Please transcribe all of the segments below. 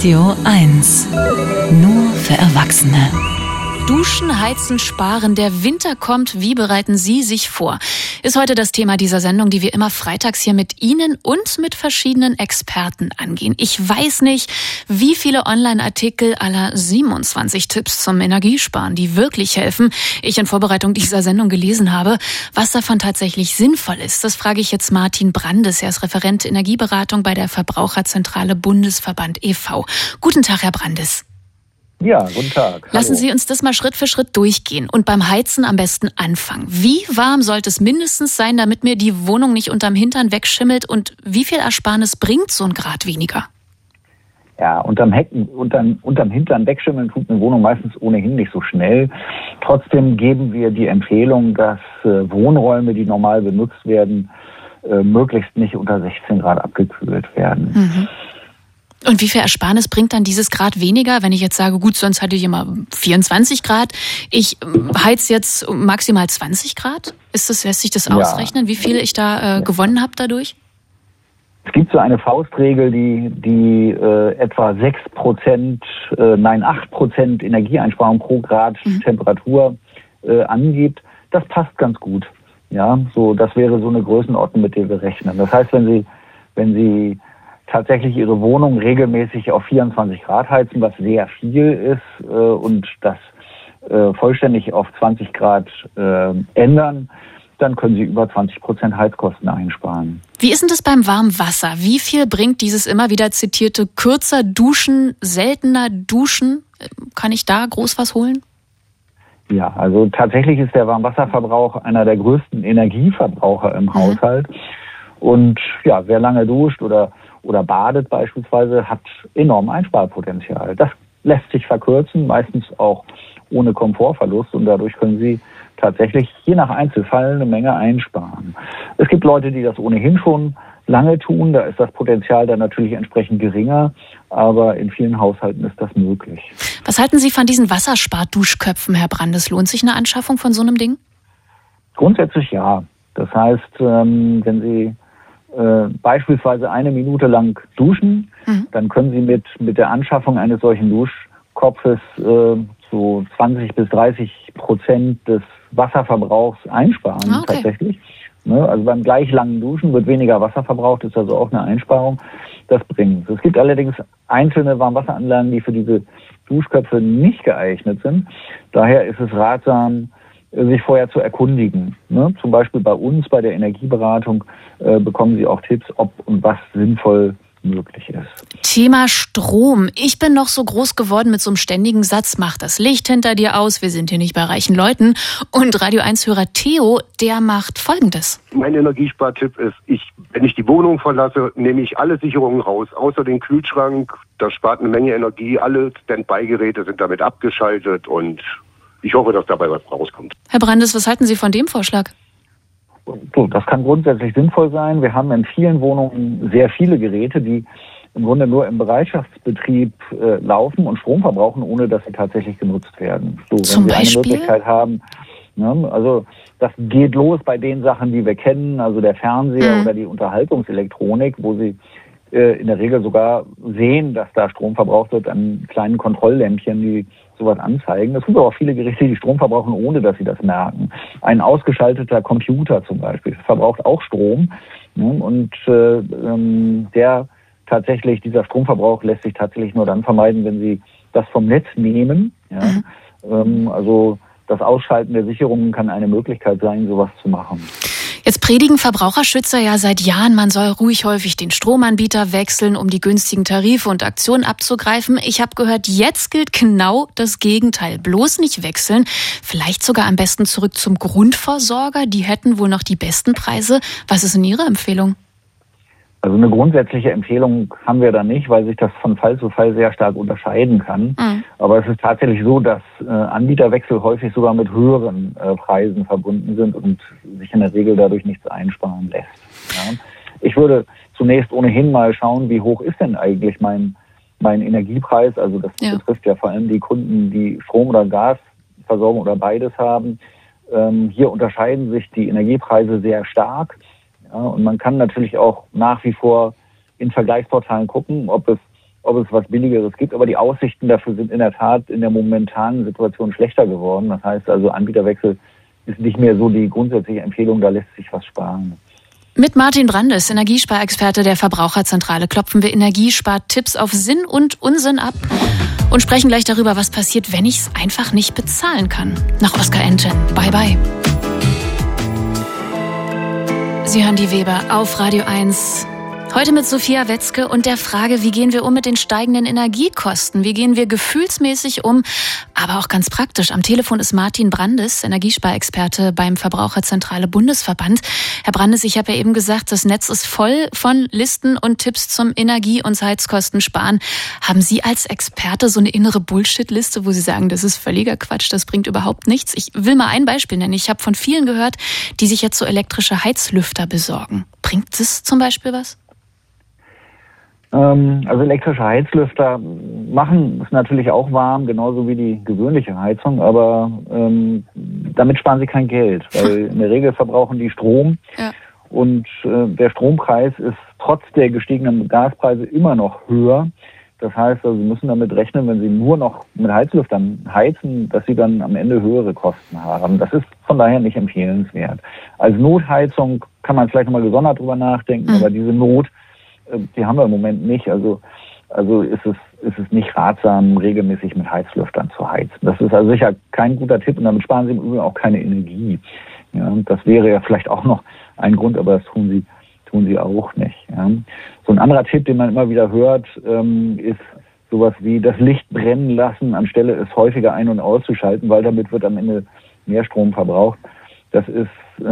Radio 1. Nur für Erwachsene. Duschen, heizen, sparen. Der Winter kommt. Wie bereiten Sie sich vor? Ist heute das Thema dieser Sendung, die wir immer freitags hier mit Ihnen und mit verschiedenen Experten angehen. Ich weiß nicht, wie viele Online-Artikel aller 27 Tipps zum Energiesparen, die wirklich helfen, ich in Vorbereitung dieser Sendung gelesen habe. Was davon tatsächlich sinnvoll ist, das frage ich jetzt Martin Brandes. Er ist Referent Energieberatung bei der Verbraucherzentrale Bundesverband e.V. Guten Tag, Herr Brandes. Ja, guten Tag. Lassen Sie uns das mal Schritt für Schritt durchgehen und beim Heizen am besten anfangen. Wie warm sollte es mindestens sein, damit mir die Wohnung nicht unterm Hintern wegschimmelt, und wie viel Ersparnis bringt so ein Grad weniger? Ja, unterm Hintern wegschimmeln tut eine Wohnung meistens ohnehin nicht so schnell. Trotzdem geben wir die Empfehlung, dass Wohnräume, die normal benutzt werden, möglichst nicht unter 16 Grad abgekühlt werden. Mhm. Und wie viel Ersparnis bringt dann dieses Grad weniger, wenn ich jetzt sage, gut, sonst hatte ich immer 24 Grad, ich heiz jetzt maximal 20 Grad? Lässt sich das ausrechnen, wie viel ich da gewonnen habe dadurch? Es gibt so eine Faustregel, die etwa 8% Energieeinsparung pro Grad Temperatur angibt. Das passt ganz gut. Ja, so, das wäre so eine Größenordnung, mit der wir rechnen. Das heißt, wenn Sie tatsächlich Ihre Wohnung regelmäßig auf 24 Grad heizen, was sehr viel ist, und das vollständig auf 20 Grad ändern, dann können Sie über 20% Heizkosten einsparen. Wie ist denn das beim warmen Wasser? Wie viel bringt dieses immer wieder zitierte kürzer duschen, seltener duschen? Kann ich da groß was holen? Ja, also tatsächlich ist der Warmwasserverbrauch einer der größten Energieverbraucher im Haushalt. Und ja, wer lange duscht oder badet beispielsweise, hat enorm Einsparpotenzial. Das lässt sich verkürzen, meistens auch ohne Komfortverlust, und dadurch können Sie tatsächlich je nach Einzelfall eine Menge einsparen. Es gibt Leute, die das ohnehin schon lange tun, da ist das Potenzial dann natürlich entsprechend geringer, aber in vielen Haushalten ist das möglich. Was halten Sie von diesen Wasserspar-Duschköpfen, Herr Brandes? Lohnt sich eine Anschaffung von so einem Ding? Grundsätzlich ja. Das heißt, wenn Sie beispielsweise 1 Minute lang duschen, dann können Sie mit der Anschaffung eines solchen Duschkopfes so 20-30% des Wasserverbrauchs einsparen, tatsächlich. Ne? Also beim gleich langen Duschen wird weniger Wasser verbraucht, ist also auch eine Einsparung. Das bringt. Es gibt allerdings einzelne Warmwasseranlagen, die für diese Duschköpfe nicht geeignet sind. Daher ist es ratsam, sich vorher zu erkundigen. Ne? Zum Beispiel bei uns, bei der Energieberatung, bekommen Sie auch Tipps, ob und was sinnvoll möglich ist. Thema Strom. Ich bin noch so groß geworden mit so einem ständigen Satz, mach das Licht hinter dir aus, wir sind hier nicht bei reichen Leuten. Und Radio 1-Hörer Theo, der macht Folgendes. Mein Energiespartipp ist, wenn ich die Wohnung verlasse, nehme ich alle Sicherungen raus, außer den Kühlschrank. Das spart eine Menge Energie. Alle Standby-Geräte sind damit abgeschaltet, und ich hoffe, dass dabei was rauskommt. Herr Brandes, was halten Sie von dem Vorschlag? So, das kann grundsätzlich sinnvoll sein. Wir haben in vielen Wohnungen sehr viele Geräte, die im Grunde nur im Bereitschaftsbetrieb laufen und Strom verbrauchen, ohne dass sie tatsächlich genutzt werden. So, Zum wenn Sie Beispiel? eine Möglichkeit haben, ne, also das geht los bei den Sachen, die wir kennen, also der Fernseher oder die Unterhaltungselektronik, wo Sie in der Regel sogar sehen, dass da Strom verbraucht wird, an kleinen Kontrolllämpchen, die sowas anzeigen. Es gibt aber auch viele Geräte, die Strom verbrauchen, ohne dass sie das merken. Ein ausgeschalteter Computer zum Beispiel verbraucht auch Strom. Ne? Und dieser Stromverbrauch lässt sich tatsächlich nur dann vermeiden, wenn Sie das vom Netz nehmen. Ja? Also das Ausschalten der Sicherungen kann eine Möglichkeit sein, sowas zu machen. Jetzt predigen Verbraucherschützer ja seit Jahren, man soll ruhig häufig den Stromanbieter wechseln, um die günstigen Tarife und Aktionen abzugreifen. Ich habe gehört, jetzt gilt genau das Gegenteil. Bloß nicht wechseln, vielleicht sogar am besten zurück zum Grundversorger. Die hätten wohl noch die besten Preise. Was ist denn Ihre Empfehlung? Also eine grundsätzliche Empfehlung haben wir da nicht, weil sich das von Fall zu Fall sehr stark unterscheiden kann. Aber es ist tatsächlich so, dass Anbieterwechsel häufig sogar mit höheren Preisen verbunden sind und sich in der Regel dadurch nichts einsparen lässt. Ja. Ich würde zunächst ohnehin mal schauen, wie hoch ist denn eigentlich mein Energiepreis. Also das betrifft ja vor allem die Kunden, die Strom- oder Gasversorgung oder beides haben. Hier unterscheiden sich die Energiepreise sehr stark. Ja, und man kann natürlich auch nach wie vor in Vergleichsportalen gucken, ob es ob es was Billigeres gibt. Aber die Aussichten dafür sind in der Tat in der momentanen Situation schlechter geworden. Das heißt also, Anbieterwechsel ist nicht mehr so die grundsätzliche Empfehlung, da lässt sich was sparen. Mit Martin Brandes, Energiesparexperte der Verbraucherzentrale, klopfen wir Energiespartipps auf Sinn und Unsinn ab und sprechen gleich darüber, was passiert, wenn ich es einfach nicht bezahlen kann. Nach Oskar Enten. Bye, bye. Sie hören die Weber auf Radio 1. Heute mit Sophia Wetzke und der Frage, wie gehen wir um mit den steigenden Energiekosten? Wie gehen wir gefühlsmäßig um, aber auch ganz praktisch? Am Telefon ist Martin Brandes, Energiesparexperte beim Verbraucherzentrale Bundesverband. Herr Brandes, ich habe ja eben gesagt, das Netz ist voll von Listen und Tipps zum Energie- und Heizkostensparen. Haben Sie als Experte so eine innere Bullshit-Liste, wo Sie sagen, das ist völliger Quatsch, das bringt überhaupt nichts? Ich will mal ein Beispiel nennen. Ich habe von vielen gehört, die sich jetzt so elektrische Heizlüfter besorgen. Bringt das zum Beispiel was? Also elektrische Heizlüfter machen es natürlich auch warm, genauso wie die gewöhnliche Heizung, aber damit sparen sie kein Geld, weil in der Regel verbrauchen die Strom. Ja. Und der Strompreis ist trotz der gestiegenen Gaspreise immer noch höher. Das heißt, also, Sie müssen damit rechnen, wenn Sie nur noch mit Heizlüftern heizen, dass Sie dann am Ende höhere Kosten haben. Das ist von daher nicht empfehlenswert. Als Notheizung kann man vielleicht nochmal gesondert drüber nachdenken, aber diese Not, die haben wir im Moment nicht. Also ist es nicht ratsam, regelmäßig mit Heizlüftern zu heizen. Das ist also sicher kein guter Tipp und damit sparen Sie im Übrigen auch keine Energie. Ja, das wäre ja vielleicht auch noch ein Grund, aber das tun Sie auch nicht. Ja. So ein anderer Tipp, den man immer wieder hört, ist sowas wie das Licht brennen lassen, anstelle es häufiger ein- und auszuschalten, weil damit wird am Ende mehr Strom verbraucht. Das ist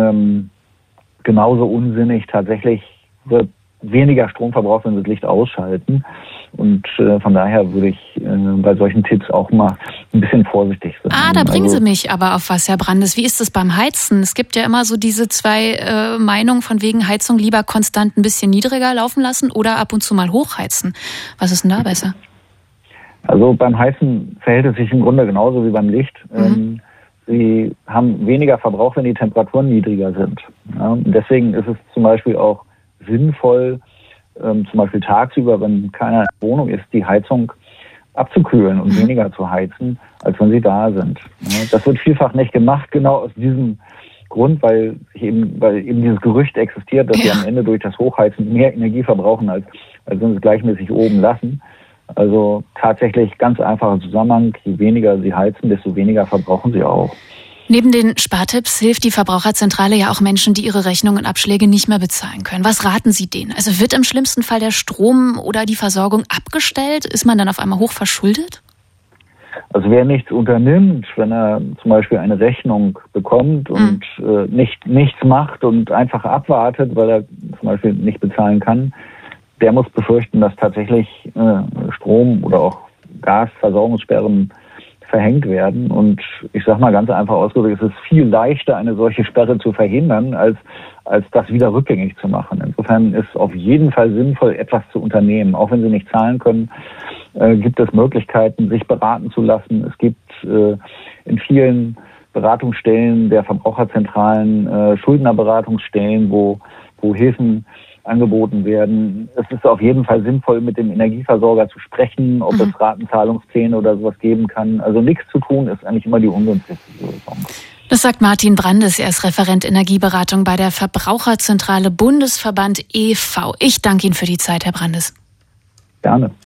genauso unsinnig. Tatsächlich wird weniger Strom verbraucht, wenn Sie das Licht ausschalten. Und von daher würde ich bei solchen Tipps auch mal ein bisschen vorsichtig sein. Da bringen Sie mich aber auf was, Herr Brandes. Wie ist es beim Heizen? Es gibt ja immer so diese zwei Meinungen von wegen Heizung lieber konstant ein bisschen niedriger laufen lassen oder ab und zu mal hochheizen. Was ist denn da besser? Also beim Heizen verhält es sich im Grunde genauso wie beim Licht. Sie haben weniger Verbrauch, wenn die Temperaturen niedriger sind. Ja, und deswegen ist es zum Beispiel auch sinnvoll, zum Beispiel tagsüber, wenn keiner in der Wohnung ist, die Heizung abzukühlen und weniger zu heizen, als wenn sie da sind. Ja, das wird vielfach nicht gemacht, genau aus diesem Grund, weil eben dieses Gerücht existiert, dass sie am Ende durch das Hochheizen mehr Energie verbrauchen, als wenn sie es gleichmäßig oben lassen. Also tatsächlich ganz einfacher Zusammenhang, je weniger sie heizen, desto weniger verbrauchen sie auch. Neben den Spartipps hilft die Verbraucherzentrale ja auch Menschen, die ihre Rechnungen und Abschläge nicht mehr bezahlen können. Was raten Sie denen? Also wird im schlimmsten Fall der Strom oder die Versorgung abgestellt? Ist man dann auf einmal hoch verschuldet? Also wer nichts unternimmt, wenn er zum Beispiel eine Rechnung bekommt und nichts macht und einfach abwartet, weil er zum Beispiel nicht bezahlen kann, der muss befürchten, dass tatsächlich Strom- oder auch Gasversorgungssperren verhängt werden. Und ich sage mal ganz einfach ausgedrückt, es ist viel leichter, eine solche Sperre zu verhindern, als das wieder rückgängig zu machen. Insofern ist auf jeden Fall sinnvoll, etwas zu unternehmen. Auch wenn Sie nicht zahlen können, gibt es Möglichkeiten, sich beraten zu lassen. Es gibt in vielen Beratungsstellen der Verbraucherzentralen Schuldnerberatungsstellen, wo Hilfen angeboten werden. Es ist auf jeden Fall sinnvoll, mit dem Energieversorger zu sprechen, ob es Ratenzahlungspläne oder sowas geben kann. Also nichts zu tun ist eigentlich immer die ungünstigste Lösung. Das sagt Martin Brandes. Er ist Referent Energieberatung bei der Verbraucherzentrale Bundesverband e.V. Ich danke Ihnen für die Zeit, Herr Brandes. Gerne.